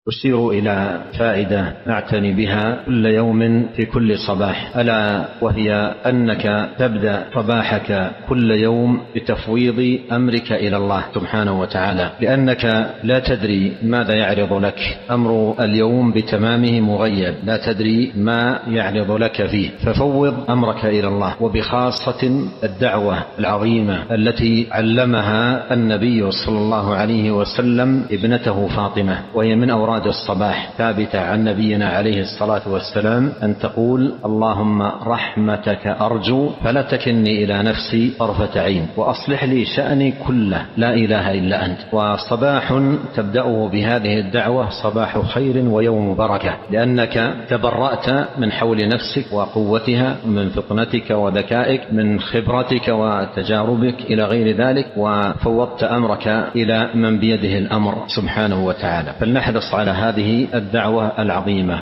أشير إلى فائدة أعتني بها كل يوم في كل صباح، ألا وهي أنك تبدأ صباحك كل يوم بتفويض أمرك إلى الله سبحانه وتعالى، لأنك لا تدري ماذا يعرض لك. أمر اليوم بتمامه مغيب، لا تدري ما يعرض لك فيه، ففوض أمرك إلى الله، وبخاصة الدعوة العظيمة التي علمها النبي صلى الله عليه وسلم ابنته فاطمة، وهي من أوراد الصباح ثابتة عن نبينا عليه الصلاة والسلام أن تقول: اللهم رحمتك أرجو فلا تكلني إلى نفسي طرفة عين، وأصلح لي شأني كله، لا إله إلا أنت. وصباح تبدأه بهذه الدعوة صباح خير ويوم بركة، لأنك تبرأت من حول نفسك وقوتها، من فطنتك وذكائك، من خبرتك وتجاربك إلى غير ذلك، وفوضت أمرك إلى من بيده الأمر سبحانه وتعالى. فلنحرص على هذه الدعوة العظيمة.